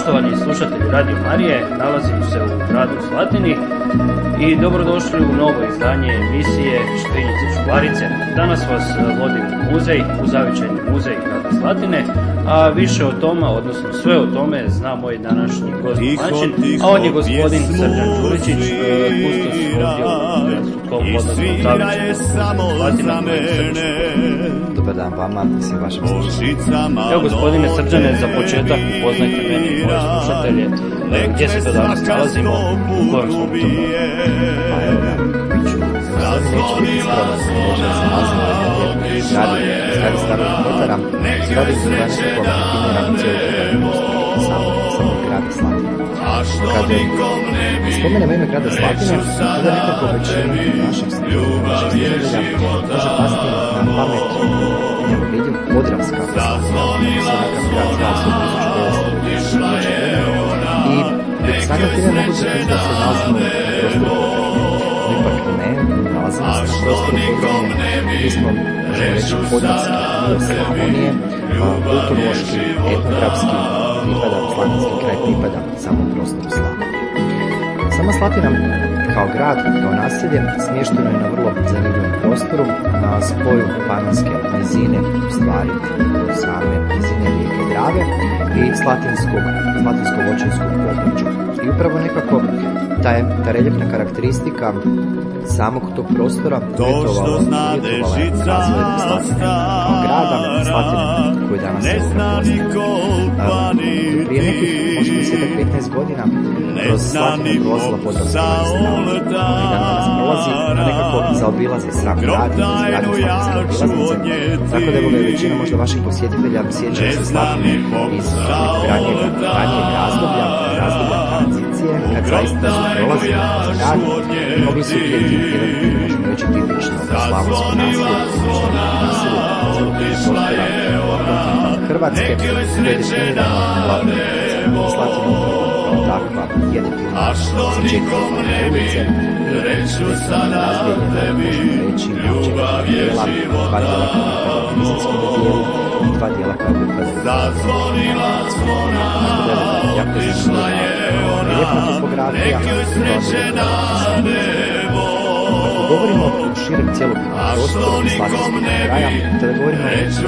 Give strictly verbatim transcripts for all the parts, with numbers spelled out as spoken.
Poštovani slušatelji Radio Marije, nalazim se u gradu Slatini i dobrodošli u novo izdanje emisije Škrinjice Čuvarice. Danas vas vodim u muzej, u zavičajni muzej grada Slatine, a više o tome, odnosno sve o tome zna moj današnji gost domaćin, a on je gospodin Srđan Đuričić, kustos ovdje u Sutkovom, odnosno zavičajnom Slatina. Dobar dan vama i svim vašim slušateljima. Evo gospodine Srđane, za početak upoznajte meni i moje slušatelje, gdje se to danas nalazimo, u kojem smo mi to Pa evo ga, bit ću, neću biti skroman, možda se nalazimo u jednom lijepom zgradi, zgradi starog Kotara, zgradi koja je nekako definirana cijelu samog grada Slatine. Kad spomenemo ime grada Slatine, tada nekako većinu naših slušatelja može pasti na pamet, njemu vidim, Podravska Slatina, se nekak grad zvao sve tisuću devetsto i samim time mogu zaključiti da se nalazimo na prostoru Podravine. Ipak ne, nalazimo se na prostoru Podravine, mi smo, možemo reći, podravski dio Slavonije, kulturološki, etnografski, pripada slatinski kraj, pripada samom prostoru Slavonije. Sama Slatina kao grad, kao naselje, smješteno je na vrlo zanimljivom prostoru, na spoju Panonske nizine, u stvari same nizine rijeke Drave i slatinskog, slatinsko-voćinskog područja. I upravo nekako ta, ta reljefna karakteristika samog tog prostora uvjetovala, uvjetovala je razvoj Slatine kao grada, Slatine koji danas je prostor. Prije nekih, možda deset do petnaest godina, kroz Slatinu je prolazila Podravska magistrala. I dan danas prolazi, a nekako zaobilazi sam grad i izgradnju slatinske obilaznice. Tako da je bila većina možda vaših posjetitelja sjećaju se Slatine iz ranijeg, ranijeg razdoblja, razdoblja tranzicije, kad zaista su prolazili kroz grad i mogli su vidjeti jedan, možemo reći, tipično slavonsko naselje, naselje prostora Hrvatske, koje je definirano glavnom Slatinom kao takva, jedan film sa četiri ulice i razdijeljeno, možemo reći, na četiri dijela, dva dijela kao pripada Nizinskom dijelu i dva dijela kao pripada Hrvatskoj. Tako da je jako zanimljiva lijepa topografija, ako govorimo o širem cijelokupnom prostoru slatinskog kraja, tada govorimo o jednom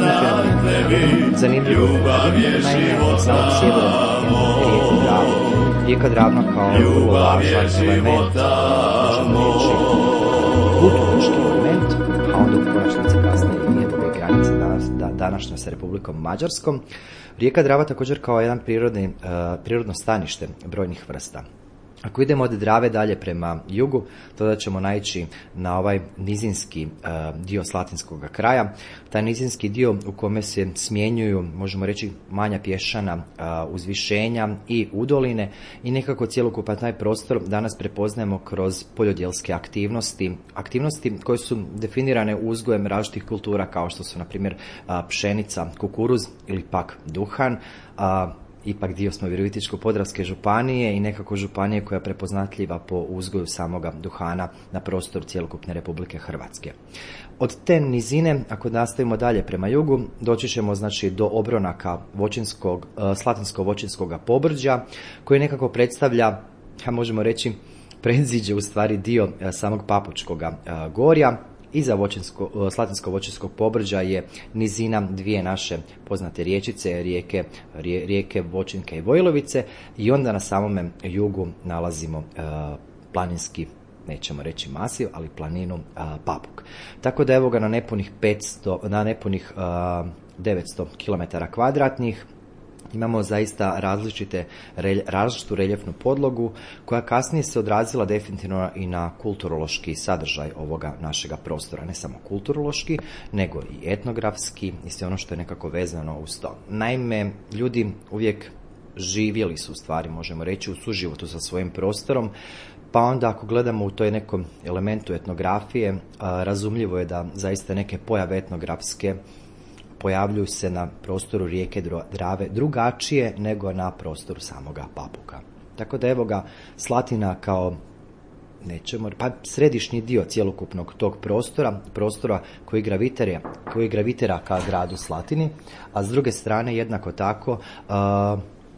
fenomenu zanimljivu, naime od samog sjevera rijeku Dravu. Rijeka Dravna kao vrlo važan element, možemo reći kulturološki element, a onda u konačnici kasnije i njegove granice da, današnje sa Republikom Mađarskom. Rijeka Drava također kao jedan prirodni, uh, prirodno stanište brojnih vrsta. Ako idemo od Drave dalje prema jugu, tada ćemo naići na ovaj nizinski uh, dio slatinskog kraja. Taj nizinski dio u kome se smjenjuju, možemo reći, manja pješana uh, uzvišenja i udoline i nekako cjelokupan taj prostor danas prepoznajemo kroz poljodjelske aktivnosti, aktivnosti koje su definirane uzgojem različitih kultura kao što su, na primjer, uh, pšenica, kukuruz ili pak duhan. Uh, Ipak dio smo Virovitičko-podravske županije i nekako županije koja je prepoznatljiva po uzgoju samoga duhana na prostoru cjelokupne Republike Hrvatske. Od te nizine, ako nastavimo dalje prema jugu, doći ćemo znači do obronaka voćinskog, slatinsko-voćinskog pobrđa, koji nekako predstavlja, ja možemo reći, predziđe u stvari dio samog Papučkog gorja. Iza voćinsko, slatinsko-voćinskog pobrđa je nizina dvije naše poznate riječice, rijeke, rije, rijeke Voćinke i Vojlovice i onda na samome jugu nalazimo uh, planinski, nećemo reći masiv, ali planinu uh, Papuk. Tako da evo ga na nepunih, petsto, na nepunih uh, devetsto kilometara kvadratnih imamo zaista različite, različitu reljefnu podlogu koja kasnije se odrazila definitivno i na kulturološki sadržaj ovoga našega prostora. Ne samo kulturološki, nego i etnografski i sve ono što je nekako vezano uz to. Naime, ljudi uvijek živjeli su, u stvari možemo reći, u suživotu sa svojim prostorom, pa onda ako gledamo u toj nekom elementu etnografije, razumljivo je da zaista neke pojave etnografske pojavljuju se na prostoru rijeke Drave drugačije nego na prostoru samoga Papuka. Tako da evo ga Slatina kao nećemo, pa središnji dio cjelokupnog tog prostora, prostora koji gravitira, koji gravitira ka gradu Slatini, a s druge strane jednako tako uh,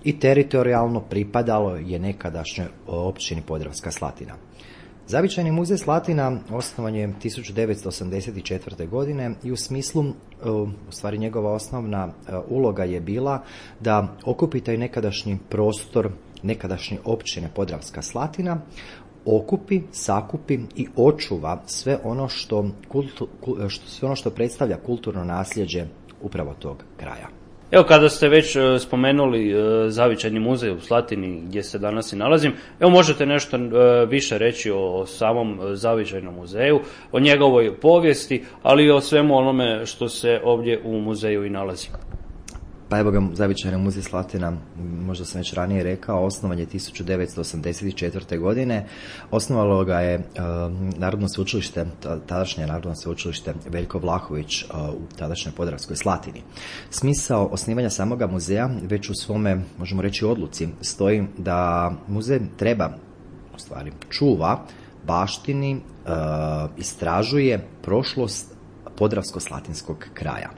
i teritorijalno pripadalo je nekadašnjoj općini Podravska Slatina. Zavičajni muzej Slatina osnovan je tisuću devetsto osamdeset četvrte. godine i u smislu, u stvari njegova osnovna uloga je bila da okupi taj nekadašnji prostor nekadašnje općine Podravska Slatina, okupi, sakupi i očuva sve ono što, kultu, sve ono što predstavlja kulturno nasljeđe upravo tog kraja. Evo, kada ste već spomenuli Zavičajni muzej u Slatini gdje se danas i nalazim, evo možete nešto više reći o samom Zavičajnom muzeju, o njegovoj povijesti, ali i o svemu onome što se ovdje u muzeju i nalazi. Pa evo ga, Zavičajni muzej Slatina, možda sam već ranije rekao, osnovan je tisuću devetsto osamdeset četvrte. godine. Osnovalo ga je uh, Narodno sveučilište, tadašnje Narodno sveučilište Veljko Vlahović uh, u tadašnjoj Podravskoj Slatini. Smisao osnivanja samoga muzeja već u svome, možemo reći, odluci stoji da muzej treba, u stvari čuva, baštini, uh, istražuje prošlost Podravsko-slatinskog kraja.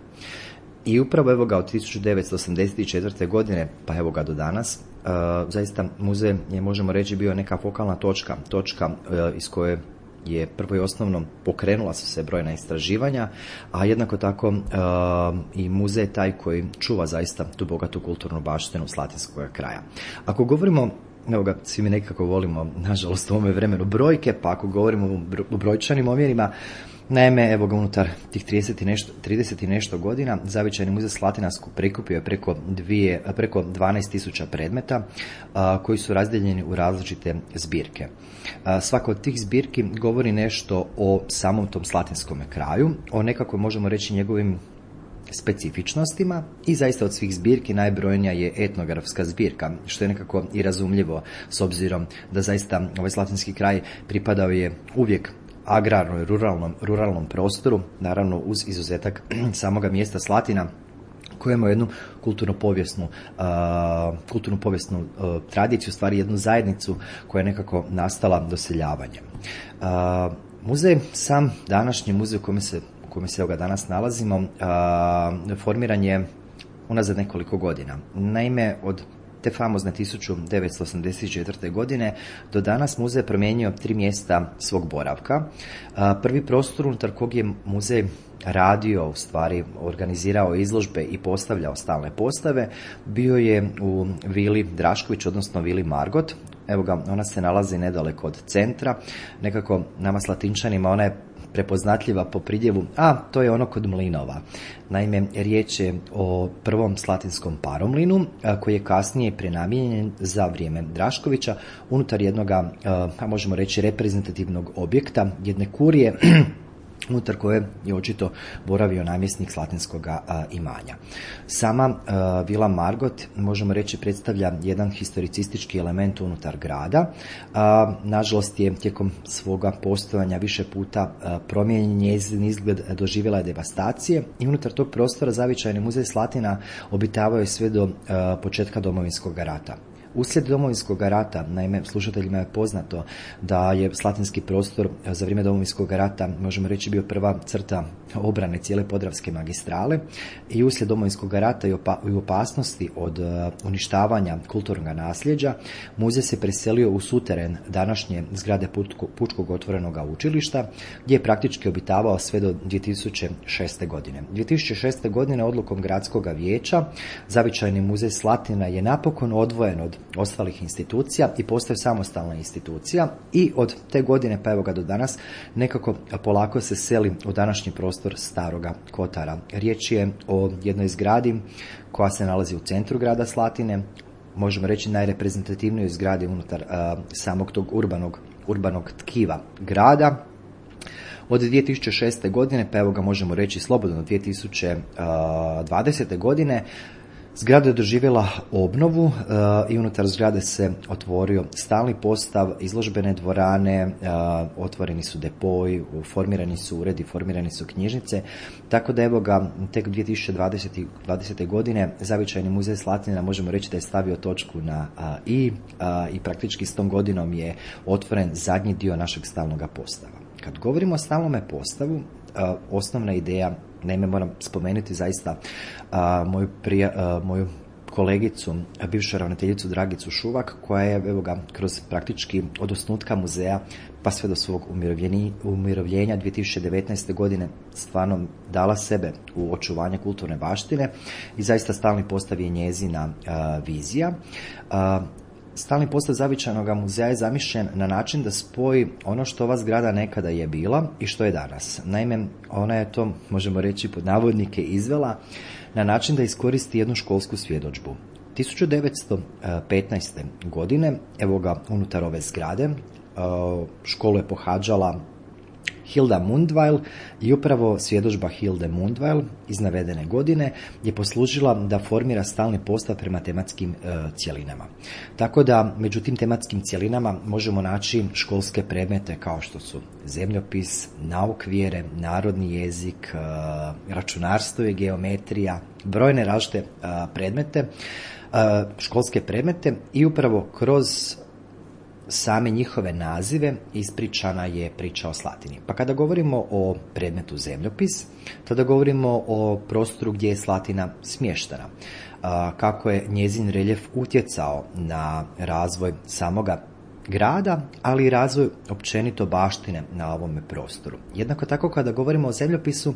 I upravo evo ga od tisuću devetsto osamdeset četvrte. godine, pa evo ga do danas, uh, zaista muzej je, možemo reći, bio neka fokalna točka, točka uh, iz koje je prvo i osnovno pokrenula su se brojna istraživanja, a jednako tako uh, i muzej je taj koji čuva zaista tu bogatu kulturnu baštinu slatinskog kraja. Ako govorimo, evo ga, svi mi nekako volimo, nažalost u ovome vremenu, brojke, pa ako govorimo u brojčanim omjerima, naime, evo ga, unutar tih trideset i nešto, trideset i nešto godina Zavičajni muzej Slatina prikupio je preko, dvije, preko dvanaest tisuća predmeta a, koji su razdijeljeni u različite zbirke. A, svaka od tih zbirki govori nešto o samom tom slatinskom kraju, o nekako možemo reći njegovim specifičnostima i zaista od svih zbirki najbrojnija je etnografska zbirka, što je nekako i razumljivo s obzirom da zaista ovaj slatinski kraj pripadao je uvijek agrarno i ruralnom, ruralnom prostoru, naravno uz izuzetak samoga mjesta Slatina, koje ima jednu kulturno-povijesnu, uh, kulturno-povijesnu uh, tradiciju, stvari jednu zajednicu koja je nekako nastala doseljavanjem. Uh, muzej, sam današnji muzej u kojem se, u kojem se evo ga danas nalazimo, uh, formiran je unazad nekoliko godina. Naime, od te famozne tisuću devetsto osamdeset četvrte. godine do danas muzej promijenio tri mjesta svog boravka. Prvi prostor unutar kog je muzej radio, u stvari organizirao izložbe i postavljao stalne postave, bio je u Vili Drašković, odnosno Vili Margot. Evo ga, ona se nalazi nedaleko od centra, nekako nama Slatinčanima ona je prepoznatljiva po pridjevu, a to je ono kod mlinova. Naime, riječ je o prvom slatinskom paromlinu koji je kasnije prenamijenjen za vrijeme Draškovića unutar jednoga, a možemo reći, reprezentativnog objekta, jedne kurije unutar koje je očito boravio namjesnik slatinskog imanja. Sama a, Vila Margot, možemo reći, predstavlja jedan historicistički element unutar grada. A, nažalost je tijekom svoga postojanja više puta a, promijenjen njezin izgled, doživjela je devastacije i unutar tog prostora Zavičajni muzej Slatina obitavao je sve do a, početka Domovinskog rata. Uslijed Domovinskog rata, naime, slušateljima je poznato da je slatinski prostor za vrijeme Domovinskog rata, možemo reći, bio prva crta obrane cijele Podravske magistrale i uslijed Domovinskog rata i, opa, i opasnosti od uh, uništavanja kulturnog nasljeđa, muzej se preselio u suteren današnje zgrade Pučko, Pučkog otvorenog učilišta, gdje je praktički obitavao sve do dvije tisuće šeste. godine. dvije tisuće šeste. godine odlukom gradskog vijeća Zavičajni muzej Slatina je napokon odvojen od ostalih institucija i postaje samostalna institucija i od te godine pa evo ga do danas nekako polako se seli u današnji prostor Staroga Kotara. Riječ je o jednoj zgradi koja se nalazi u centru grada Slatine, možemo reći najreprezentativnijoj zgradi unutar uh, samog tog urbanog, urbanog tkiva grada. Od dvije tisuće šeste. godine, pa evo ga možemo reći slobodno dvije tisuće dvadesete. godine, zgrada je doživjela obnovu uh, i unutar zgrade se otvorio stalni postav, izložbene dvorane, uh, otvoreni su depoji, formirani su uredi, formirani su knjižnice, tako da evo ga tek dvije tisuće dvadesete. godine Zavičajni muzej Slatina možemo reći da je stavio točku na uh, i uh, i praktički s tom godinom je otvoren zadnji dio našeg stalnog postava. Kad govorimo o stalnome postavu, uh, osnovna ideja, naime moram spomenuti zaista uh, moju, prija, uh, moju kolegicu, bivšu ravnateljicu Dragicu Šuvak, koja je evo ga, kroz praktički od osnutka muzeja pa sve do svog umirovljenja dvije tisuće devetnaeste. godine stvarno dala sebe u očuvanje kulturne baštine i zaista stalni postav je njezina a, vizija. A, Stalni postav Zavičajnog muzeja je zamišljen na način da spoji ono što ova zgrada nekada je bila i što je danas. Naime, ona je to, možemo reći pod navodnike, izvela na način da iskoristi jednu školsku svjedodžbu. tisuću devetsto petnaeste. godine, evo ga unutar ove zgrade, školu je pohađala Hilda Mundvajl i upravo svjedodžba Hilde Mundvajl iz navedene godine je poslužila da formira stalni postav prema tematskim e, cjelinama. Tako da među tim tematskim cjelinama možemo naći školske predmete kao što su zemljopis, nauk vjere, narodni jezik, e, računarstvo i geometrija, brojne različite e, predmete, e, školske predmete i upravo kroz same njihove nazive ispričana je priča o Slatini. Pa kada govorimo o predmetu zemljopis, tada govorimo o prostoru gdje je Slatina smještena, kako je njezin reljef utjecao na razvoj samoga grada, ali i razvoj općenito baštine na ovome prostoru. Jednako tako kada govorimo o zemljopisu,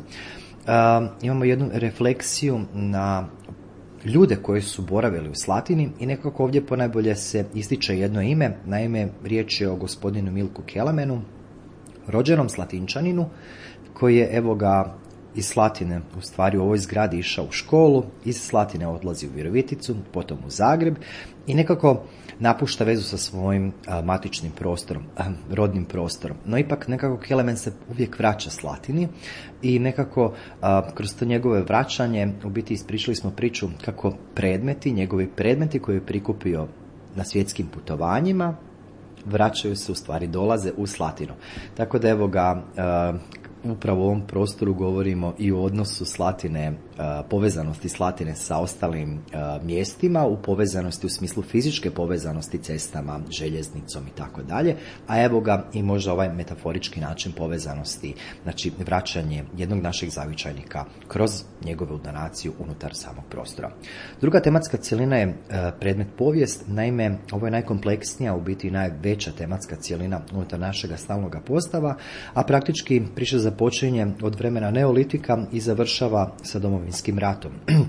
imamo jednu refleksiju na ljude koji su boravili u Slatini i nekako ovdje ponajbolje se ističe jedno ime, naime riječ je o gospodinu Milku Kelemenu, rođenom Slatinčaninu, koji je evo ga iz Slatine, u stvari u ovoj zgradi išao u školu, iz Slatine odlazi u Viroviticu, potom u Zagreb i nekako napušta vezu sa svojim a, matičnim prostorom, a, rodnim prostorom. No ipak nekako Kelemen se uvijek vraća Slatini i nekako a, kroz to njegove vraćanje u biti ispričali smo priču kako predmeti, njegovi predmeti koje je prikupio na svjetskim putovanjima vraćaju se, u stvari dolaze u Slatinu. Tako da evo ga a, upravo u ovom prostoru govorimo i o odnosu Slatine, povezanosti Slatine sa ostalim mjestima, u povezanosti u smislu fizičke povezanosti cestama, željeznicom i tako dalje, a evo ga i možda ovaj metaforički način povezanosti, znači vraćanje jednog našeg zavičajnika kroz njegovu donaciju unutar samog prostora. Druga tematska cjelina je predmet povijest, naime ovo je najkompleksnija, u biti najveća tematska cjelina unutar našega stalnoga postava, a praktički priča započinje od vremena neolitika i završava sa Domovinskim ratom.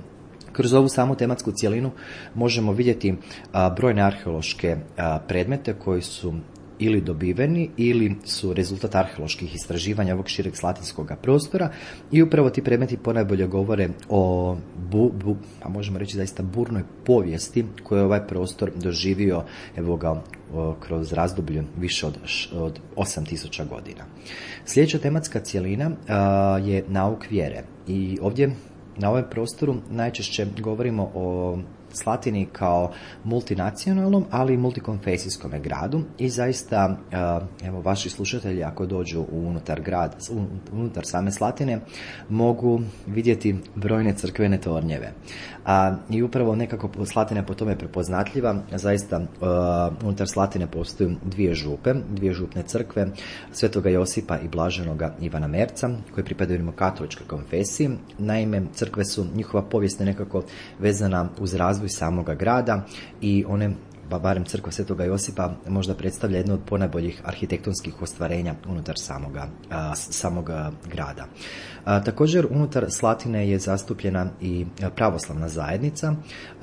Kroz ovu samu tematsku cjelinu možemo vidjeti a, brojne arheološke a, predmete koji su ili dobiveni ili su rezultat arheoloških istraživanja ovog šireg slatinskog prostora i upravo ti predmeti ponajbolje govore o bu, bu, a možemo reći zaista burnoj povijesti koju je ovaj prostor doživio evo ga o, kroz razdoblje više od, od osam tisuća godina. Sljedeća tematska cjelina a, je nauk vjere i ovdje na ovom prostoru najčešće govorimo o Slatini kao multinacionalnom, ali i multikonfesijskom gradu i zaista, evo, vaši slušatelji ako dođu unutar grad, unutar same Slatine, mogu vidjeti brojne crkvene tornjeve. A, I upravo nekako Slatina je po tome prepoznatljiva, zaista unutar Slatine postoje dvije župe, dvije župne crkve, Svetoga Josipa i Blaženoga Ivana Merca, koji pripadaju rimokatoličkoj konfesiji. Naime, crkve su, njihova povijest je nekako vezana uz razvoj samoga grada i one, ba barem crkva Svetoga Josipa, možda predstavlja jedno od ponajboljih arhitektonskih ostvarenja unutar samoga, a, samoga grada. A, također, unutar Slatine je zastupljena i pravoslavna zajednica,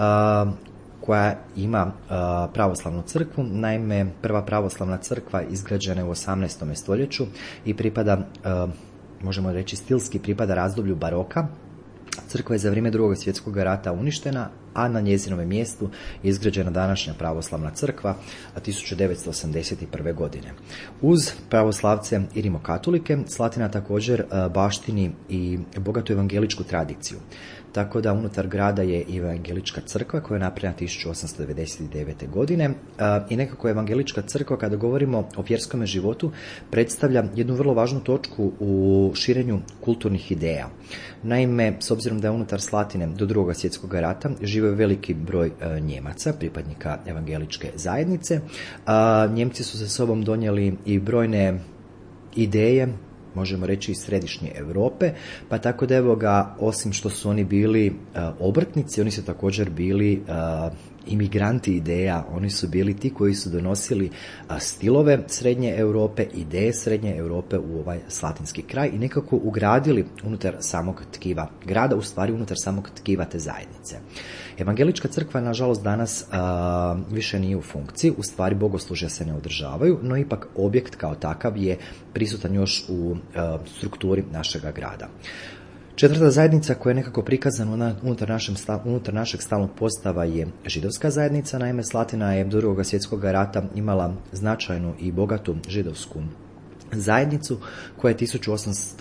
a, koja ima a, pravoslavnu crkvu. Naime, prva pravoslavna crkva izgrađena je u osamnaestom stoljeću i pripada, a, možemo reći stilski, pripada razdoblju baroka. Crkva je za vrijeme Drugog svjetskog rata uništena, a na njezinom mjestu je izgrađena današnja pravoslavna crkva tisuću devetsto osamdeset prve. godine. Uz pravoslavce i rimokatolike, Slatina također baštini i bogatu evangeličku tradiciju. Tako da unutar grada je evangelička crkva koja je napravljena tisuću osamsto devedeset devete. godine i nekako evangelička crkva, kada govorimo o vjerskom životu, predstavlja jednu vrlo važnu točku u širenju kulturnih ideja. Naime, s obzirom da je unutar Slatine do Drugog svjetskog rata živio veliki broj Njemaca, pripadnika evangeličke zajednice, Njemci su sa sobom donijeli i brojne ideje možemo reći iz središnje Europe, pa tako da evo ga, osim što su oni bili uh, obrtnici, oni su također bili uh, imigranti ideja, oni su bili ti koji su donosili uh, stilove srednje Europe, ideje srednje Europe u ovaj slatinski kraj i nekako ugradili unutar samog tkiva grada, u stvari unutar samog tkiva te zajednice. Evangelička crkva, nažalost, danas a, više nije u funkciji, u stvari bogoslužja se ne održavaju, no ipak objekt kao takav je prisutan još u a, strukturi našega grada. Četvrta zajednica koja je nekako prikazana unutar, našem, unutar našeg stalnog postava je židovska zajednica. Naime, Slatina je do Drugog svjetskog rata imala značajnu i bogatu židovsku zajednicu koja je tisuću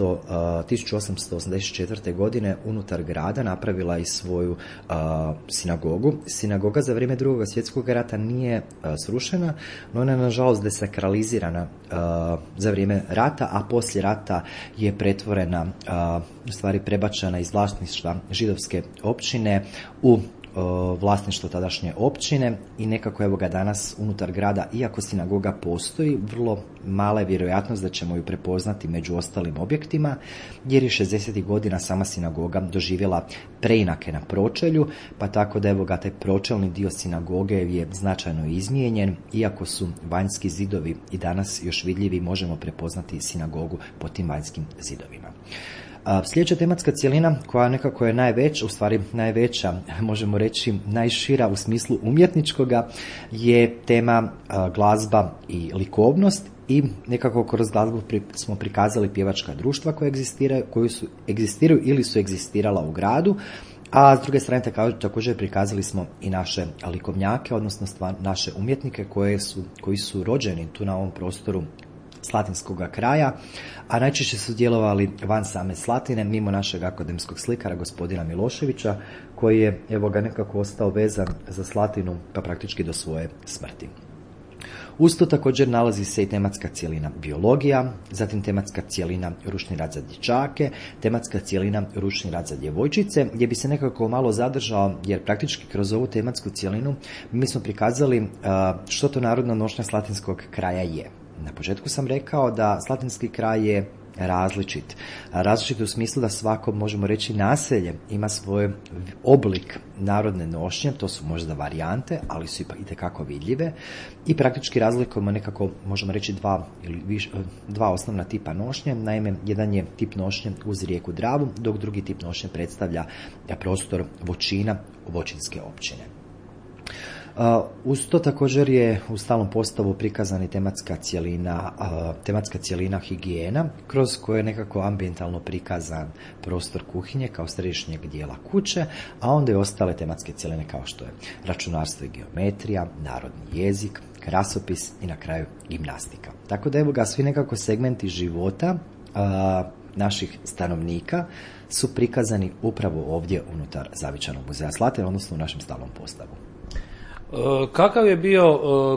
osamsto osamdeset četvrte. godine unutar grada napravila i svoju uh, sinagogu. Sinagoga za vrijeme Drugog svjetskog rata nije uh, srušena, no ona je nažalost desakralizirana uh, za vrijeme rata, a poslije rata je pretvorena, uh, u stvari prebačena iz vlasništva židovske općine u vlasništvo tadašnje općine i nekako evo ga danas unutar grada, iako sinagoga postoji, vrlo mala je vjerojatnost da ćemo ju prepoznati među ostalim objektima, jer je šezdesetih godina sama sinagoga doživjela preinake na pročelju, pa tako da evo ga taj pročelni dio sinagoge je značajno izmijenjen, iako su vanjski zidovi i danas još vidljivi, možemo prepoznati sinagogu po tim vanjskim zidovima. Sljedeća tematska cjelina koja nekako je najveća, u stvari najveća, možemo reći najšira u smislu umjetničkoga, je tema glazba i likovnost i nekako kroz glazbu smo prikazali pjevačka društva koje egzistiraju, koji su egzistiraju ili su egzistirala u gradu, a s druge strane također prikazali smo i naše likovnjake, odnosno stvar, naše umjetnike koje su, koji su rođeni tu na ovom prostoru slatinskog kraja, a najčešće su djelovali van same Slatine, mimo našeg akademskog slikara gospodina Miloševića, koji je evo ga nekako ostao vezan za Slatinu pa praktički do svoje smrti. Uz to također nalazi se i tematska cjelina biologija, zatim tematska cjelina ručni rad za dječake, tematska cjelina ručni rad za djevojčice, gdje bi se nekako malo zadržao, jer praktički kroz ovu tematsku cjelinu mi smo prikazali uh, što to narodna nošnja slatinskog kraja je. Na početku sam rekao da slatinski kraj je različit. Različit u smislu da svako, možemo reći, naselje ima svoj oblik narodne nošnje, to su možda varijante, ali su ipak itekako vidljive i praktički razlikujemo nekako, možemo reći, dva, ili viš, dva osnovna tipa nošnje. Naime, jedan je tip nošnje uz rijeku Dravu, dok drugi tip nošnje predstavlja prostor Voćina, Voćinske općine. Uh, uz to također je u stalnom postavu prikazana i tematska cjelina, uh, tematska cjelina higijena, kroz koje je nekako ambijentalno prikazan prostor kuhinje kao središnjeg dijela kuće, a onda i ostale tematske cjeline kao što je računarstvo i geometrija, narodni jezik, krasopis i na kraju gimnastika. Tako da evo ga, svi nekako segmenti života uh, naših stanovnika su prikazani upravo ovdje unutar Zavičajnog muzeja Slatine, odnosno u našem stalnom postavu. Kakav je bio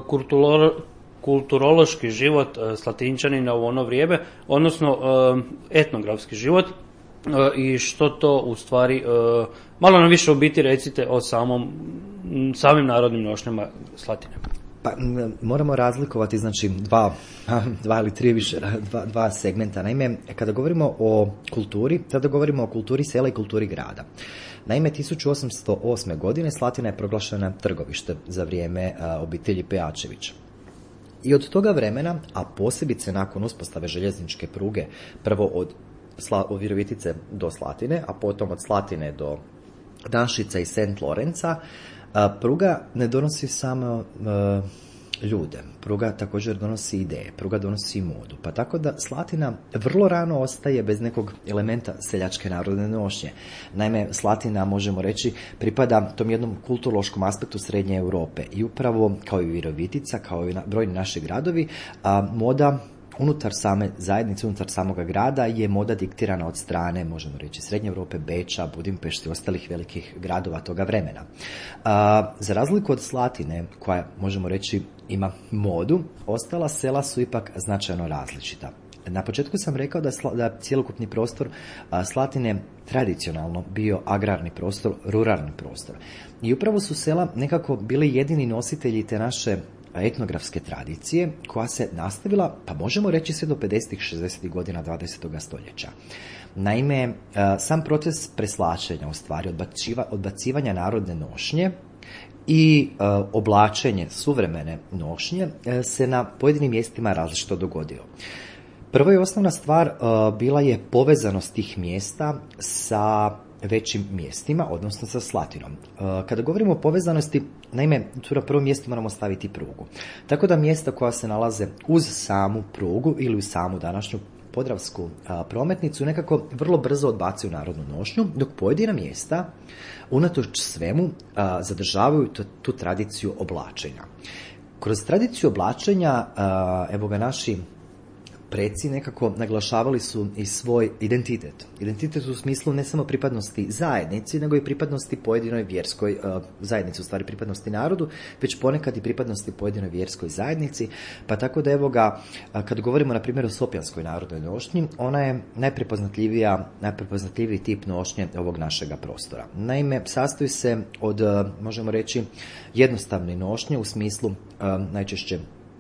kulturološki život Slatinčanina u ono vrijeme, odnosno etnografski život, i što to u stvari, malo nam više u biti recite o samom, samim narodnim nošnjama Slatine? Pa moramo razlikovati, znači dva, dva ili tri više, dva, dva segmenta. Naime, kada govorimo o kulturi, tada govorimo o kulturi sela i kulturi grada. Naime, tisuću osamsto osme. godine Slatina je proglašena trgovište za vrijeme a, obitelji Pejačević. I od toga vremena, a posebice nakon uspostave željezničke pruge, prvo od, Sla, od Virovitice do Slatine, a potom od Slatine do Danšica i Sent Lorenca, a, pruga ne donosi samo a, ljude. Pruga također donosi ideje, pruga donosi modu. Pa tako da Slatina vrlo rano ostaje bez nekog elementa seljačke narodne nošnje. Naime, Slatina, možemo reći, pripada tom jednom kulturološkom aspektu Srednje Europe. I upravo, kao i Virovitica, kao i brojni naši gradovi, a, moda unutar same zajednice, unutar samoga grada je moda diktirana od strane, možemo reći, Srednje Europe, Beča, Budimpešte i ostalih velikih gradova toga vremena. A, za razliku od Slatine, koja, možemo reći, ima modu, ostala sela su ipak značajno različita. Na početku sam rekao da, sla, da cjelokupni prostor a, Slatine tradicionalno bio agrarni prostor, ruralni prostor. I upravo su sela nekako bili jedini nositelji te naše etnografske tradicije koja se nastavila, pa možemo reći sve do pedesetih, šezdesetih godina dvadesetog stoljeća. Naime, sam proces preslačenja, u stvari odbaciva, odbacivanja narodne nošnje i e, oblačenje suvremene nošnje e, se na pojedinim mjestima različito dogodio. Prva i osnovna stvar e, bila je povezanost tih mjesta sa većim mjestima, odnosno sa Slatinom. E, kada govorimo o povezanosti, naime, tu na prvom mjestu moramo staviti prugu. Tako da mjesta koja se nalaze uz samu prugu ili uz samu današnju podravsku a, prometnicu nekako vrlo brzo odbacuju narodnu nošnju, dok pojedina mjesta unatoč svemu a, zadržavaju t- tu tradiciju oblačenja. Kroz tradiciju oblačenja, a, evo ga naši preci nekako naglašavali su i svoj identitet. Identitet u smislu ne samo pripadnosti zajednici, nego i pripadnosti pojedinoj vjerskoj uh, zajednici, u stvari pripadnosti narodu, već ponekad i pripadnosti pojedinoj vjerskoj zajednici. Pa tako da evo ga, kad govorimo na primjer o Sopjanskoj narodnoj nošnji, ona je najprepoznatljivija, najprepoznatljiviji tip nošnje ovog našega prostora. Naime, sastoji se od, možemo reći, jednostavne nošnje u smislu uh, najčešće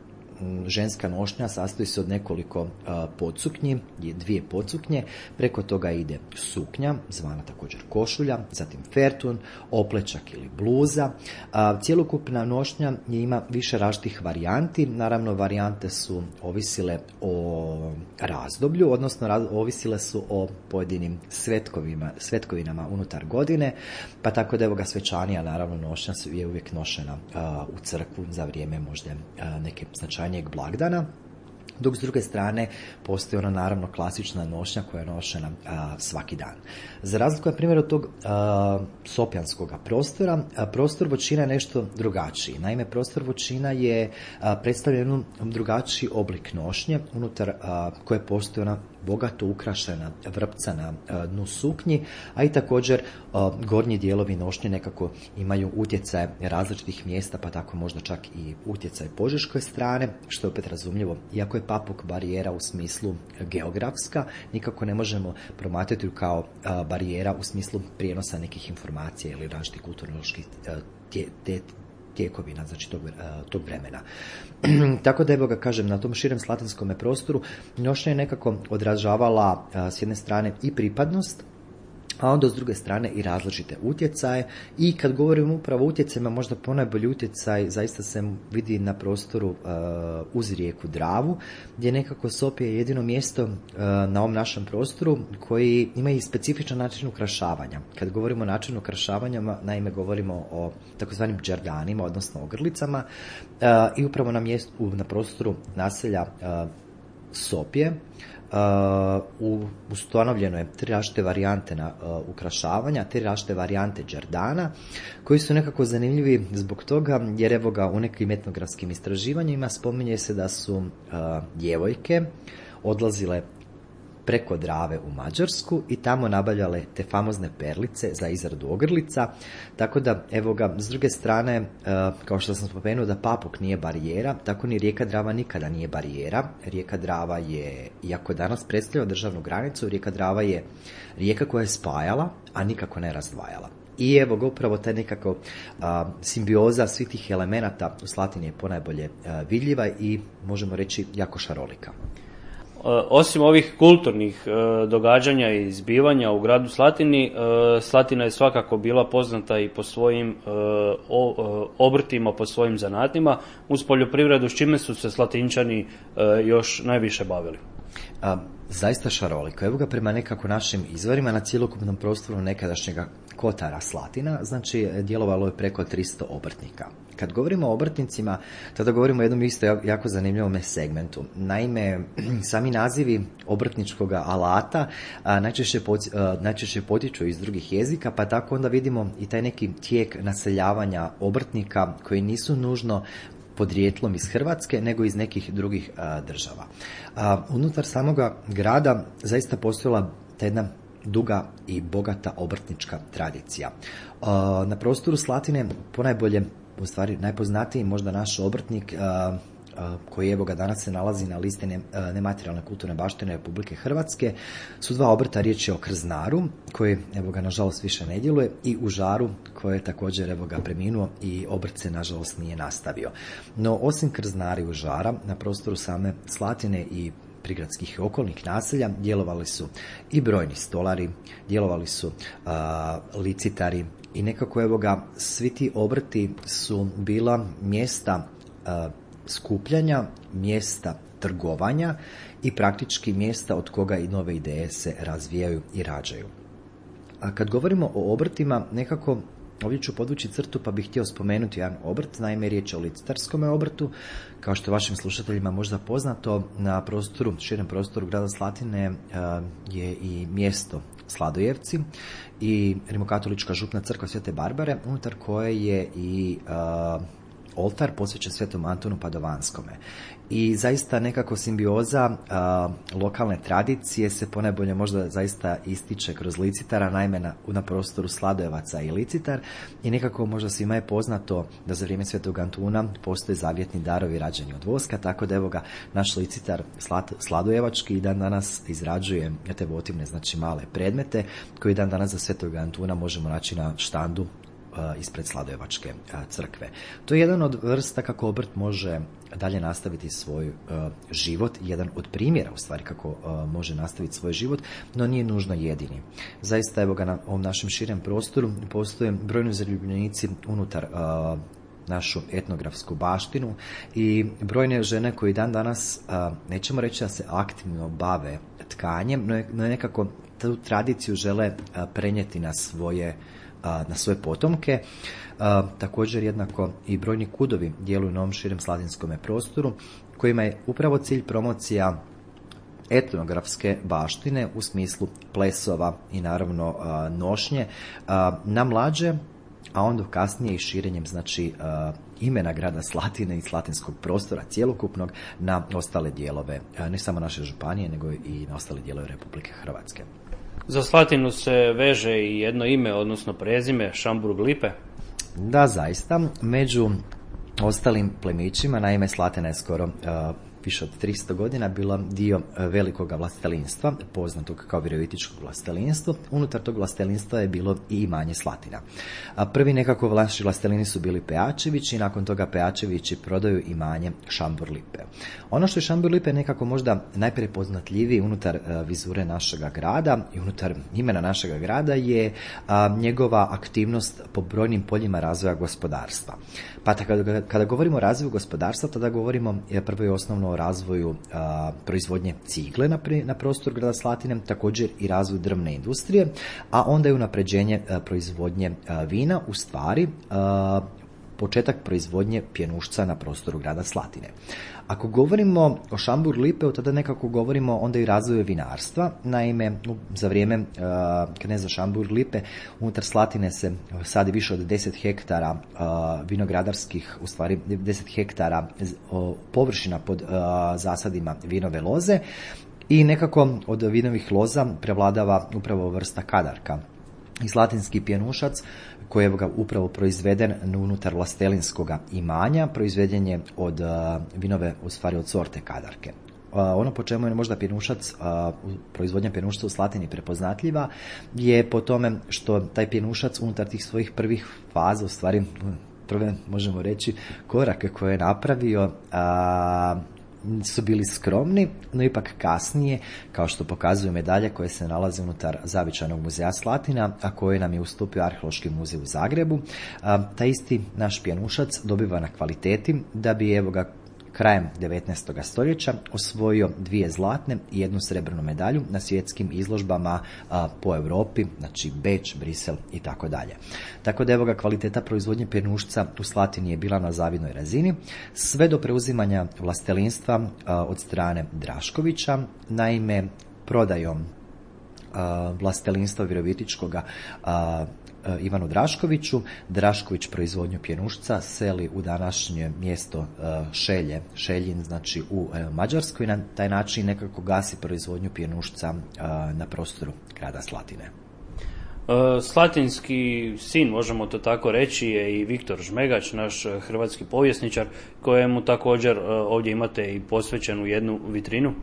ženska nošnja sastoji se od nekoliko uh, podsuknji, dvije podsuknje, preko toga ide suknja, zvana također košulja, zatim fertun, oplečak ili bluza. Uh, cjelokupna nošnja ima više različitih varijanti, naravno varijante su ovisile o razdoblju, odnosno raz, ovisile su o pojedinim svetkovima, svetkovinama unutar godine, pa tako da evo ga svečanija naravno nošnja je uvijek nošena uh, u crkvu za vrijeme možda uh, neke značajnije blagdana, dok s druge strane postoji ona naravno klasična nošnja koja je nošena a, svaki dan. Za razliku na primjer od tog sopjanskog prostora, a, prostor Voćina je nešto drugačiji. Naime, prostor Voćina je a, predstavljen drugačiji oblik nošnje unutar a, koje postoji ona bogato ukrašena vrpca na a, dnu suknji, a i također a, gornji dijelovi nošnje nekako imaju utjecaj različitih mjesta, pa tako možda čak i utjecaj požeške strane, što je opet razumljivo. Iako je Papuk barijera u smislu geografska, nikako ne možemo promatrati kao a, barijera u smislu prijenosa nekih informacija ili različitih kulturoloških tje, tje, tijekovina, znači tog, tog vremena. Tako da evo ga kažem, na tom širem slatinskom prostoru nošnja je nekako odražavala a, s jedne strane i pripadnost, a onda s druge strane i različite utjecaje. I kad govorimo upravo o utjecajima, možda ponajbolji utjecaj zaista se vidi na prostoru uh, uz rijeku Dravu, gdje nekako Sopje je jedino mjesto uh, na ovom našem prostoru koji ima i specifičan način ukrašavanja. Kad govorimo o načinu ukrašavanja, naime govorimo o takozvanim džardanima, odnosno ogrlicama, uh, i upravo na mjestu, na prostoru naselja uh, Sopje Uh, ustanovljeno je tri različite varijante na uh, ukrašavanja, tri različite varijante džardana, koji su nekako zanimljivi zbog toga, jer evo ga u nekim etnografskim istraživanjima spominje se da su uh, djevojke odlazile preko Drave u Mađarsku i tamo nabavljale te famozne perlice za izradu ogrlica, tako da evo ga s druge strane, kao što sam spomenuo da Papuk nije barijera, tako ni rijeka Drava nikada nije barijera. Rijeka Drava je, iako danas predstavlja državnu granicu, rijeka Drava je rijeka koja je spajala, a nikako ne razdvajala. I evo ga upravo ta nekako a, simbioza svih tih elemenata u Slatini je ponajbolje a, vidljiva i možemo reći jako šarolika. Osim ovih kulturnih e, događanja i zbivanja u gradu Slatini, e, Slatina je svakako bila poznata i po svojim e, o, obrtima, po svojim zanatima, uz poljoprivredu, s čime su se Slatinčani e, još najviše bavili. A, zaista šaroliko. Evo ga prema nekako našim izvorima na cjelokupnom prostoru nekadašnjega Kotara Slatina, znači djelovalo je preko tristo obrtnika. Kad govorimo o obrtnicima, tada govorimo o jednom isto jako zanimljivom segmentu. Naime, sami nazivi obrtničkog alata a, najčešće, a, najčešće potiču iz drugih jezika, pa tako onda vidimo i taj neki tijek naseljavanja obrtnika koji nisu nužno podrijetlom iz Hrvatske, nego iz nekih drugih a, država. A, unutar samoga grada zaista postojala ta jedna duga i bogata obrtnička tradicija. A, na prostoru Slatine ponajbolje, u stvari najpoznatiji možda naš obrtnik a, koji evo ga danas se nalazi na listi nematerijalne kulturne baštine Republike Hrvatske, su dva obrta. Riječ je o krznaru, koji evo ga nažalost više ne djeluje, i u žaru, koji je također evo ga preminuo i obrt se nažalost nije nastavio. No osim krznara i užara, na prostoru same Slatine i prigradskih i okolnih naselja djelovali su i brojni stolari, djelovali su a, licitari i nekako evo ga svi ti obrti su bila mjesta a, skupljanja, mjesta trgovanja i praktički mjesta od koga i nove ideje se razvijaju i rađaju. A kad govorimo o obrtima, nekako ovdje ću podvući crtu pa bih htio spomenuti jedan obrt. Naime, riječ je o licitarskom obrtu. Kao što je vašim slušateljima možda poznato, na prostoru, širem prostoru grada Slatine je i mjesto Sladojevci i rimokatolička župna crkva Svete Barbare, unutar koje je i oltar posvećen Svetom Antonu Padovanskome. I zaista nekako simbioza a, lokalne tradicije se ponajbolje možda zaista ističe kroz licitara, naime na, na prostoru Sladojevaca i licitar, i nekako možda svima je poznato da za vrijeme Svetog Antuna postoje zavjetni darovi rađeni od voska, tako da evo ga naš licitar Slad, Sladojevački i dan danas izrađuje te votivne, znači male predmete, koji dan danas za Svetog Antuna možemo naći na štandu ispred Sladojevačke crkve. To je jedan od vrsta kako obrt može dalje nastaviti svoj uh, život, jedan od primjera u stvari kako uh, može nastaviti svoj život, no nije nužno jedini. Zaista evo ga na ovom našem širem prostoru postoje brojni zaljubljenici unutar uh, našu etnografsku baštinu i brojne žene koji dan danas, uh, nećemo reći da se aktivno bave tkanjem, no, no nekako tu tradiciju žele uh, prenijeti na svoje na svoje potomke. A, također jednako i brojni kudovi djeluju na ovom širem slatinskome prostoru, kojima je upravo cilj promocija etnografske baštine u smislu plesova i naravno a, nošnje a, na mlađe, a onda kasnije i širenjem znači a, imena grada Slatine i slatinskog prostora cjelokupnog na ostale dijelove, a, ne samo naše županije, nego i na ostale dijelove Republike Hrvatske. Za Slatinu se veže i jedno ime, odnosno prezime, Šamburg Lipe. Da, zaista. Među ostalim plemićima, naime Slatina je skoro uh, više od tristo godina bila dio velikog vlastelinstva, poznatog kao virovitičko vlastelinstvo. Unutar tog vlastelinstva je bilo i imanje Slatina. A prvi nekako vaši vlastelini su bili Pejačevići i nakon toga Pejačevići prodaju imanje Šambur Lipe. Ono što je Šambur Lipe nekako možda najprepoznatljiviji unutar uh, vizure našega grada i unutar imena našega grada je uh, njegova aktivnost po brojnim poljima razvoja gospodarstva. Pa kada, kada govorimo o razvoju gospodarstva, tada govorimo je prvo i osnovno o razvoju a, proizvodnje cigle na, pri, na prostoru grada Slatine, također i razvoj drvne industrije, a onda je unapređenje a, proizvodnje a, vina, u stvari a, početak proizvodnje pjenušca na prostoru grada Slatine. Ako govorimo o Šambur Lipeu, tada nekako govorimo onda i razvoju vinarstva. Naime, za vrijeme uh, kneza Šambur Lipe unutar Slatine se sadi više od deset hektara uh, vinogradarskih, u stvari deset hektara uh, površina pod uh, zasadima vinove loze i nekako od vinovih loza prevladava upravo vrsta kadarka. I slatinski pjenušac koji je upravo proizveden unutar vlastelinskog imanja, proizveden je od uh, vinove, u stvari od sorte kadarke. Uh, ono po čemu je možda pjenušac, uh, proizvodnja pjenušca u Slatini prepoznatljiva, je po tome što taj pjenušac unutar tih svojih prvih faza, u stvari prve, možemo reći, korake koje je napravio, uh, su bili skromni, no ipak kasnije, kao što pokazuju medalje koje se nalaze unutar Zavičajnog muzeja Slatina, a koje nam je ustupio Arheološki muzej u Zagrebu, a, taj isti naš pjenušac dobiva na kvaliteti da bi evo ga krajem devetnaestog stoljeća osvojio dvije zlatne i jednu srebrnu medalju na svjetskim izložbama a, po Europi, znači Beč, Brisel i tako dalje. Tako da evo ga kvaliteta proizvodnje pjenušca u Slatini je bila na zavidnoj razini, sve do preuzimanja vlastelinstva a, od strane Draškovića. Naime, prodajom a, vlastelinstva virovitičkoga a, Ivanu Draškoviću, Drašković proizvodnju pjenušca seli u današnje mjesto Šelje, Šeljin, znači u Mađarskoj, na taj način nekako gasi proizvodnju pjenušca na prostoru grada Slatine. Slatinski sin, možemo to tako reći, je i Viktor Žmegač, naš hrvatski povjesničar, kojemu također ovdje imate i posvećenu jednu vitrinu.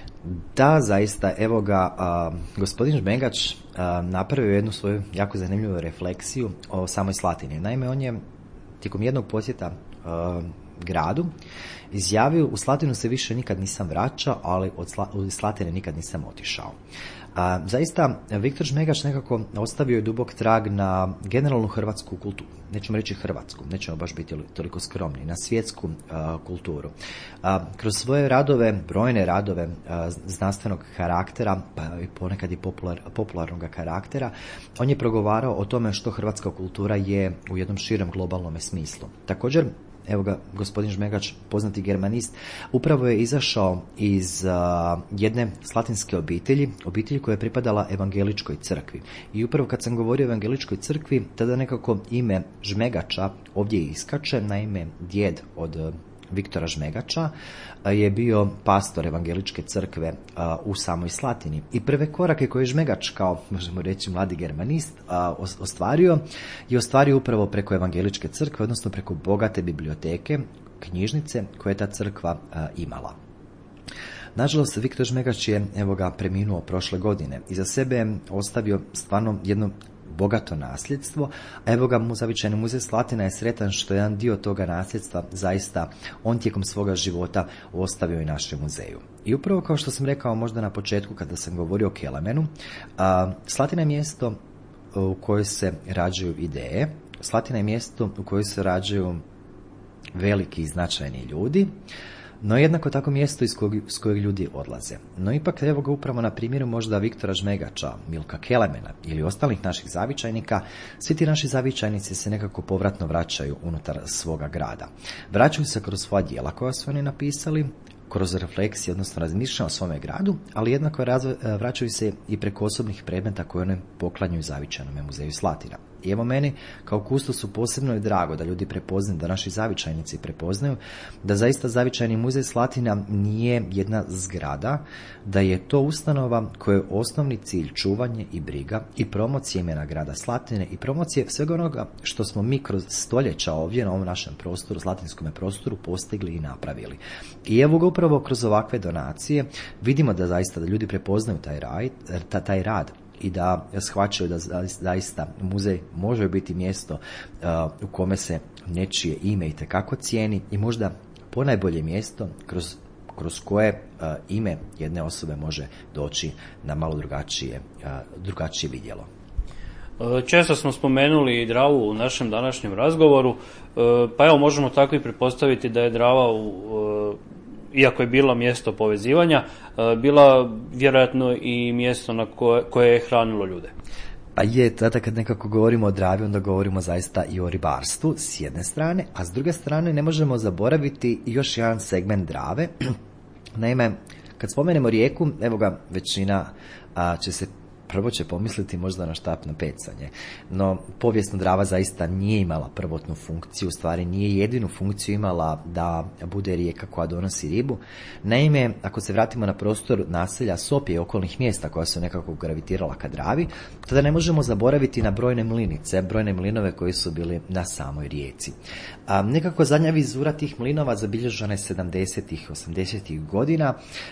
Da, zaista, evo ga, a, gospodin Žmegač a, napravio jednu svoju jako zanimljivu refleksiju o samoj Slatini. Naime, on je tijekom jednog posjeta a, gradu izjavio: u Slatinu se više nikad nisam vraćao, ali od Sla, u Slatine nikad nisam otišao. A, zaista, Viktor Žmegač nekako ostavio je dubok trag na generalnu hrvatsku kulturu. Nećemo reći hrvatsku, nećemo baš biti toliko skromni, na svjetsku a, kulturu. A, kroz svoje radove, brojne radove a, znanstvenog karaktera, pa i ponekad i popular, popularnog karaktera, on je progovarao o tome što hrvatska kultura je u jednom širem globalnom smislu. Također, evo ga, gospodin Žmegač, poznati germanist, upravo je izašao iz uh, jedne slatinske obitelji, obitelji koja je pripadala evangeličkoj crkvi. I upravo kad sam govorio o evangeličkoj crkvi, tada nekako ime Žmegača ovdje iskače. Naime, djed od uh, Viktora Žmegača je bio pastor evangeličke crkve u samoj Slatini. I prve korake koje je Žmegač, kao možemo reći mladi germanist, ostvario, je ostvario upravo preko evangeličke crkve, odnosno preko bogate biblioteke, knjižnice koje je ta crkva imala. Nažalost, Viktor Žmegač je, evo ga, preminuo prošle godine. Iza sebe je ostavio stvarno jedno bogato nasljedstvo, a evo ga, Zavičajni muzej Slatina je sretan što je jedan dio toga nasljedstva zaista on tijekom svoga života ostavio i našem muzeju. I upravo kao što sam rekao možda na početku kada sam govorio o Kelemenu, a, Slatina je mjesto u kojoj se rađaju ideje, Slatina je mjesto u kojoj se rađaju veliki i značajni ljudi, no jednako tako mjesto iz kojeg, s kojeg ljudi odlaze. No ipak, evo ga, upravo na primjeru možda Viktora Žmegača, Milka Kelemena ili ostalih naših zavičajnika, svi ti naši zavičajnici se nekako povratno vraćaju unutar svoga grada. Vraćaju se kroz svoja djela koja su oni napisali, kroz refleksije, odnosno razmišljanja o svome gradu, ali jednako razvoj, vraćaju se i preko osobnih predmeta koje one poklanjaju Zavičajnom muzeju Slatina. I evo meni, kao kustosu, posebno je drago da ljudi prepoznaju, da naši zavičajnici prepoznaju, da zaista Zavičajni muzej Slatina nije jedna zgrada, da je to ustanova koja je osnovni cilj čuvanje i briga i promocije imena grada Slatine i promocije svega onoga što smo mi kroz stoljeća ovdje na ovom našem prostoru, slatinskom prostoru, postigli i napravili. I evo ga, upravo kroz ovakve donacije vidimo da zaista da ljudi prepoznaju taj rad, taj rad i da shvaćaju da zaista muzej može biti mjesto uh, u kome se nečije ime itekako cijeni i možda ponajbolje mjesto kroz, kroz koje uh, ime jedne osobe može doći na malo drugačije, uh, drugačije vidjelo. Često smo spomenuli Dravu u našem današnjem razgovoru, pa evo možemo tako i pretpostaviti da je Drava u iako je bilo mjesto povezivanja, bila vjerojatno i mjesto na koje, koje je hranilo ljude. Pa je, tada kad nekako govorimo o Dravi, onda govorimo zaista i o ribarstvu s jedne strane, a s druge strane ne možemo zaboraviti još jedan segment Drave. Naime, kad spomenemo rijeku, evo ga, većina a, će se prvo će pomisliti možda na štapno pecanje, no povijesno Drava zaista nije imala prvotnu funkciju, u stvari nije jedinu funkciju imala da bude rijeka koja donosi ribu. Naime, ako se vratimo na prostor naselja Sopje i okolnih mjesta koja su nekako gravitirala ka Dravi, tada ne možemo zaboraviti na brojne mlinice, brojne mlinove koji su bili na samoj rijeci. A, nekako zadnja vizura tih mlinova zabilježena je sedamdesetih, osamdesetih godina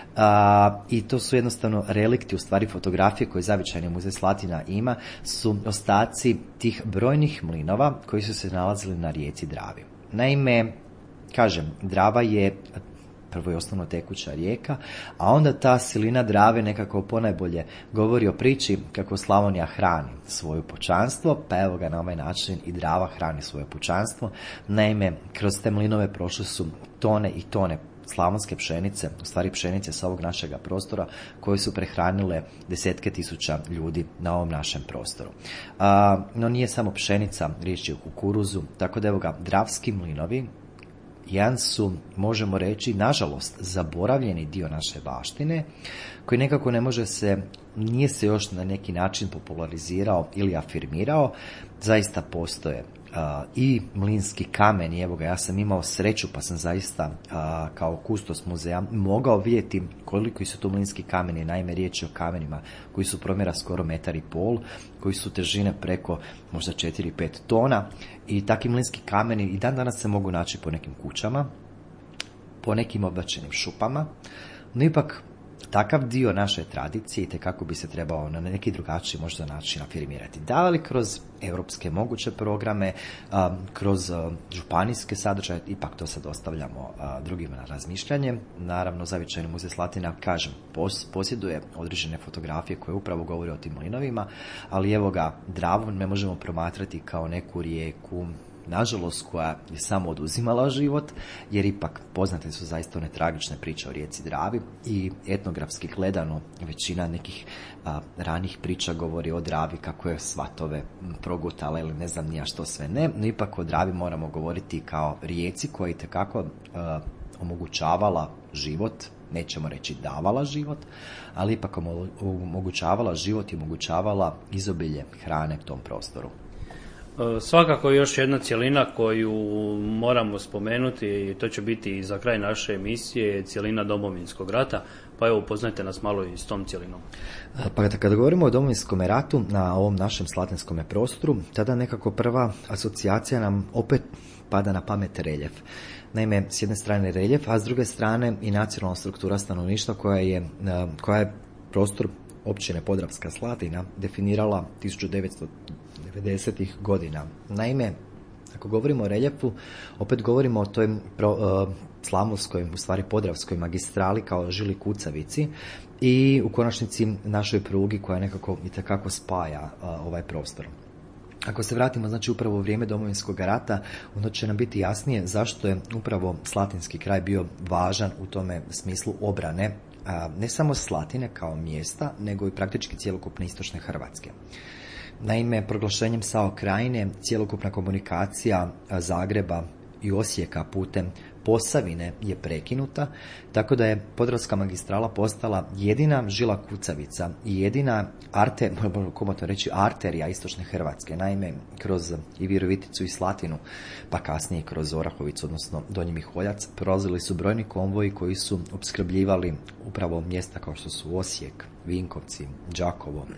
a, i to su jednostavno relikti, u stvari fotografije koje Zavičajni muzej Slatina ima, su ostaci tih brojnih mlinova koji su se nalazili na rijeci Dravi. Naime, kažem, Drava je prvo i osnovno tekuća rijeka, a onda ta silina Drave nekako ponajbolje govori o priči kako Slavonija hrani svoje pučanstvo, pa evo ga na ovaj način i Drava hrani svoje pučanstvo. Naime, kroz te mlinove prošle su tone i tone slavonske pšenice, u stvari pšenice sa ovog našega prostora, koje su prehranile desetke tisuća ljudi na ovom našem prostoru. A, no nije samo pšenica, riječ je o kukuruzu, tako da evo ga, dravski mlinovi jedan su, možemo reći, nažalost, zaboravljeni dio naše baštine, koji nekako ne može se, nije se još na neki način popularizirao ili afirmirao. Zaista postoje i mlinski kamen. I evo ga, ja sam imao sreću pa sam zaista a, kao kustos muzeja mogao vidjeti koliko su tu mlinski kameni. Naime, riječ je o kamenima koji su promjera skoro metar i pol, koji su težine preko možda četiri do pet tona i takvi mlinski kameni i dan danas se mogu naći po nekim kućama, po nekim odbačenim šupama, no ipak takav dio naše tradicije i tekako bi se trebao na neki drugačiji možda način afirmirati. Da li kroz europske moguće programe, a, kroz a, županijske sadržaje, ipak to sad ostavljamo a, drugima na razmišljanje. Naravno, Zavičajni muzej Slatina, kažem, pos, posjeduje određene fotografije koje upravo govore o tim mlinovima, ali evo ga, Dravu ne možemo promatrati kao neku rijeku, nažalost, koja je samo oduzimala život, jer ipak poznate su zaista one tragične priče o rijeci Dravi i etnografski gledano većina nekih a, ranih priča govori o Dravi kako je svatove progutala ili ne znam nija što sve ne, no ipak o Dravi moramo govoriti kao rijeci koja je itekako a, omogućavala život, nećemo reći davala život, ali ipak omogućavala život i omogućavala izobilje hrane tom prostoru. Svakako još jedna cjelina koju moramo spomenuti i to će biti i za kraj naše emisije, cjelina Domovinskog rata, pa evo upoznajte nas malo i s tom cjelinom. Pa kada govorimo o Domovinskom ratu na ovom našem slatinskom prostoru, tada nekako prva asocijacija nam opet pada na pamet reljef. Naime, s jedne strane reljef, a s druge strane i nacionalna struktura stanovništva koja je, koja je prostor općine Podravska Slatina definirala tisuću devetsto devedesetih godina. Naime, ako govorimo o reljefu, opet govorimo o toj pro, uh, slavonskoj, u stvari podravskoj magistrali kao žili kucavici i u konačnici našoj prugi koja nekako itekako spaja uh, ovaj prostor. Ako se vratimo, znači, upravo u vrijeme Domovinskog rata, onda će nam biti jasnije zašto je upravo slatinski kraj bio važan u tome smislu obrane, a, ne samo Slatine kao mjesta, nego i praktički cjelokupne istočne Hrvatske. Naime, proglašenjem S A O Krajine cjelokupna komunikacija Zagreba i Osijeka putem Posavine je prekinuta, tako da je Podravska magistrala postala jedina žila kucavica i jedina arte, komotno reći, arterija istočne Hrvatske. Naime, kroz i Viroviticu i Slatinu, pa kasnije kroz Orahovicu, odnosno Donji Miholjac, prolazili su brojni konvoji koji su opskrbljivali upravo mjesta kao što su Osijek, Vinkovci, Đakovo,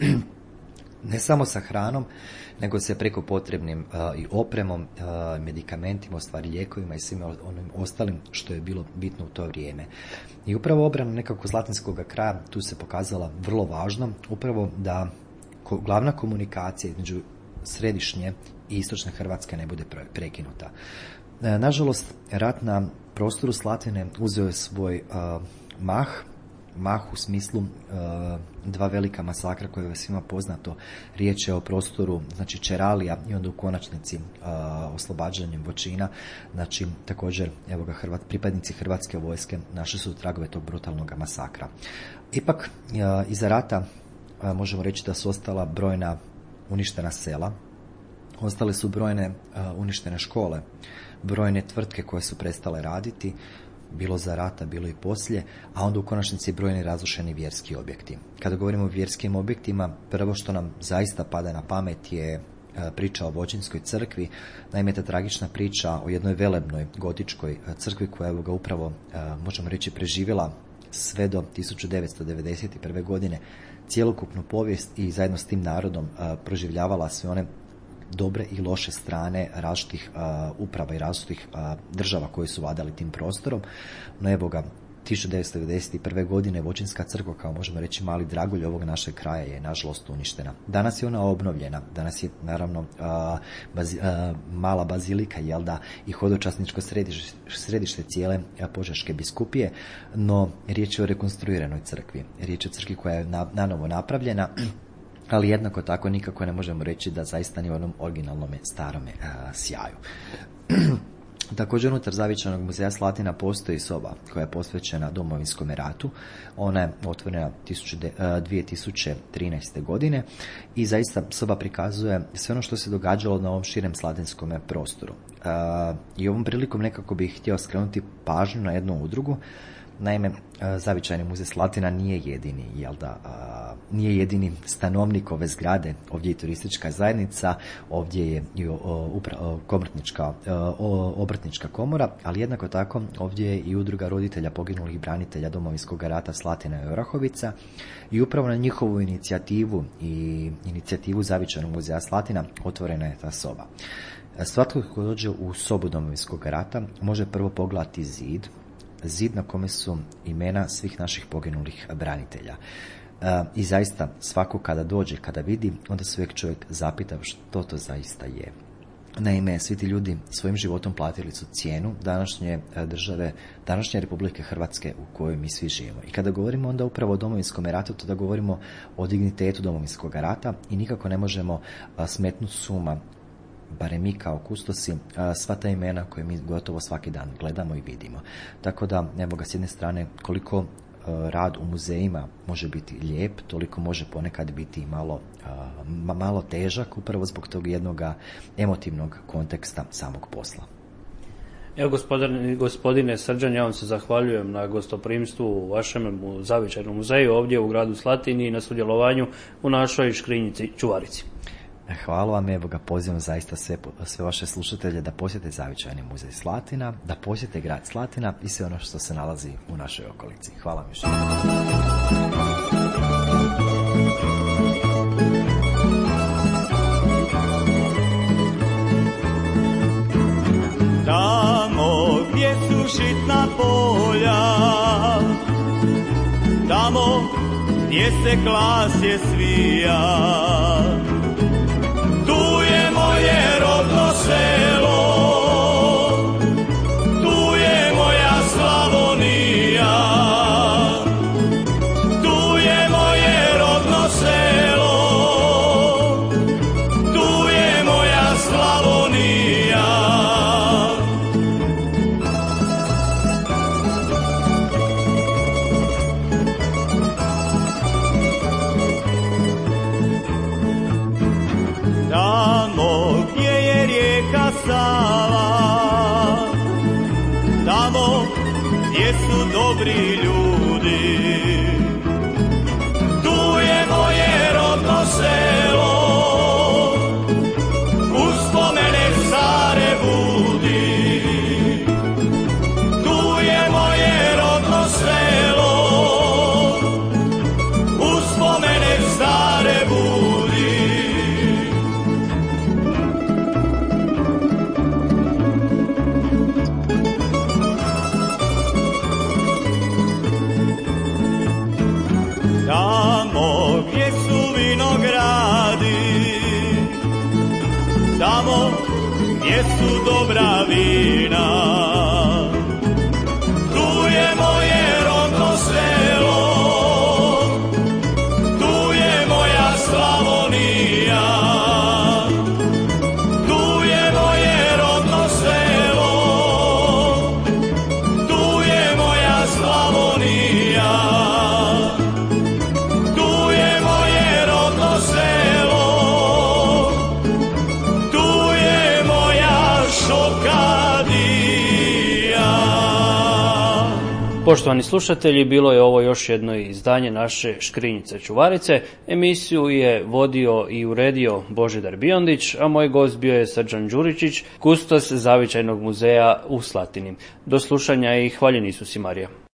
ne samo sa hranom, nego se preko potrebnim uh, i opremom, uh, medikamentima, u stvari lijekovima i svim onim ostalim što je bilo bitno u to vrijeme. I upravo obrana nekako slatinskog kraja tu se pokazala vrlo važno, upravo da ko, glavna komunikacija između središnje i istočne Hrvatske ne bude pre, prekinuta. Uh, nažalost, rat na prostoru Slatine uzeo je svoj uh, mah, mah u smislu uh, dva velika masakra koje je svima poznato. Riječ je o prostoru, znači, Čeralija i onda u konačnici uh, oslobađanjem Voćina. Znači, također, evo ga, Hrvat, pripadnici Hrvatske vojske našli su tragove tog brutalnog masakra. Ipak, uh, iza rata uh, možemo reći da su ostala brojna uništena sela, ostale su brojne uh, uništene škole, brojne tvrtke koje su prestale raditi, bilo za rata, bilo i poslije, a onda u konačnici brojni razrušeni vjerski objekti. Kada govorimo o vjerskim objektima, prvo što nam zaista pada na pamet je priča o Voćinskoj crkvi. Naime, ta tragična priča o jednoj velebnoj gotičkoj crkvi koja je ga upravo, možemo reći, preživjela sve do tisuću devetsto devedeset prve godine cjelokupnu povijest i zajedno s tim narodom proživljavala sve one dobre i loše strane različitih uh, uprava i različitih uh, država koji su vladali tim prostorom. No evo ga, tisuću devetsto devedeset prve godine Voćinska crkva, kao možemo reći mali dragulj ovog našeg kraja, je nažalost uništena. Danas je ona obnovljena, danas je naravno uh, bazi, uh, mala bazilika, jel da, i hodočasničko središte, središte cijele Požeške biskupije, no riječ je o rekonstruiranoj crkvi. Riječ je o crkvi koja je na, nanovo napravljena, ali jednako tako nikako ne možemo reći da zaista ni u onom originalnom starome a, sjaju. Također, unutar Zavičajnog muzeja Slatina postoji soba koja je posvećena Domovinskom ratu. Ona je otvorena dvije tisuće trinaeste. godine i zaista soba prikazuje sve ono što se događalo na ovom širem slatinskom prostoru. I ovom prilikom nekako bih htio skrenuti pažnju na jednu udrugu Naime, Zavičajni muzej Slatina nije jedini, jel da, nije jedini stanovnik ove zgrade, ovdje je turistička zajednica, ovdje je i obrtnička, obrtnička komora, ali jednako tako ovdje je i udruga roditelja poginulih branitelja Domovinskog rata Slatina i Orahovica i upravo na njihovu inicijativu i inicijativu Zavičajnog muzeja Slatina otvorena je ta soba. Svatko tko dođe u sobu Domovinskog rata može prvo pogledati zid, zid na kome su imena svih naših poginulih branitelja. E, I zaista svako kada dođe, kada vidi, onda se uvijek čovjek zapita što to zaista je. Naime, svi ti ljudi svojim životom platili su cijenu današnje države, današnje Republike Hrvatske u kojoj mi svi živimo. I kada govorimo onda upravo o Domovinskom ratu, to da govorimo o dignitetu Domovinskog rata i nikako ne možemo smetnuti suma, barem mi kao kustosi, sva ta imena koje mi gotovo svaki dan gledamo i vidimo. Tako da, evo ga, s jedne strane, koliko rad u muzejima može biti lijep, toliko može ponekad biti malo, malo težak, upravo zbog tog jednog emotivnog konteksta samog posla. Evo, gospodine, gospodine Srđan, ja vam se zahvaljujem na gostoprimstvu u vašem Zavičajnom muzeju ovdje u gradu Slatini i na sudjelovanju u našoj Škrinjici Čuvarici. Hvala vam, evo ga, pozivam zaista sve, sve vaše slušatelje da posjete Zavičajni muzej Slatina, da posjete grad Slatina i sve ono što se nalazi u našoj okolici. Hvala vam još. Tamo gdje su žitna polja, tamo gdje se klasje svija, tu je moje rodno selo, tu je moja Slavonija, tu je moje rodno selo, tu je moja Slavonija. Tamo gdje je rijeka Sava, tamo gdje su dobri ljudi, tu je moje rodno selo, uspomene stare budi, tu je moje rodno selo, uspomene stare budi. Tamo gdje su vinogradi, tamo gdje su dobra vina, tu je moje rodno selo, tu je moja Slavonija, tu je moje rodno selo, tu je moja Slavonija. Poštovani slušatelji, bilo je ovo još jedno izdanje naše Škrinjice Čuvarice. Emisiju je vodio i uredio Božidar Biondić, a moj gost bio je Srđan Đuričić, kustos Zavičajnog muzeja u Slatini. Do slušanja i hvaljeni Isus i Marija.